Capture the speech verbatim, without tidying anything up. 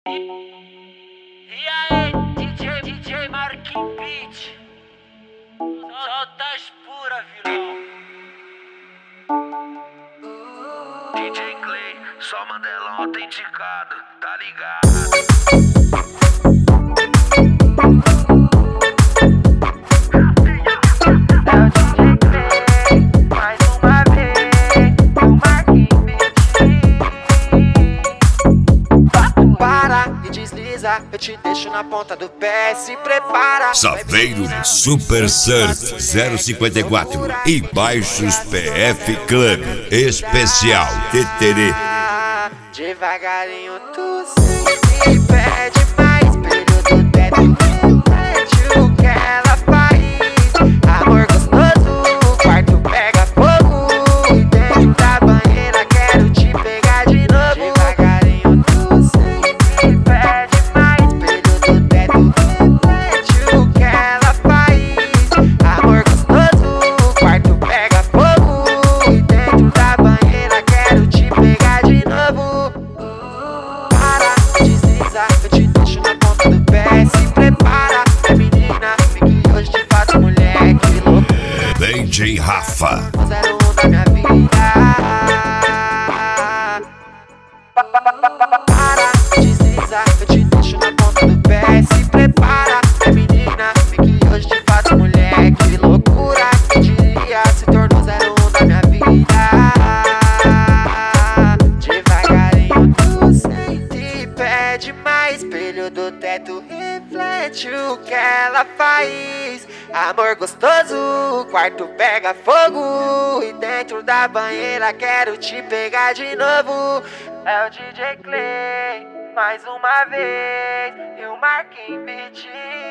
E aí, D J, D J Marquinhos Beat, solta as pura, vilão. D J Clay, só Mandelão autenticado, tá ligado? Eu te deixo na ponta do pé, se prepara. Saveiro Super Surf zero cinquenta e quatro e Baixos P F Club Especial Teterê. Devagarinho tu sempre pede mais, brilho do teto reflete o que ela faz. Amor gostoso, o quarto pega fogo e dentro da banheira quero te pegar de novo. Devagarinho tu sempre pede mais, brilho do teto reflete o que ela faz. Amor gostoso, o quarto pega fogo e dentro da banheira quero te pegar de novo. Para, desliza, eu te deixo na ponta do pé. Se prepara, é menina, fique hoje de fato mulher. Que louco, D J Rafa. zero um da minha vida. Para, desliza, eu te deixo na ponta do pé. Se prepara, é menina, fique hoje de fato mulher. Que loucura, quem diria, se tornou zero um da minha vida. Devagarinho tu sente, pede mais, espelho do teto reflete o que ela faz. Amor gostoso, o quarto pega fogo e dentro da banheira quero te pegar de novo. É o D J Clay, mais uma vez, e o Marquinhos Beat.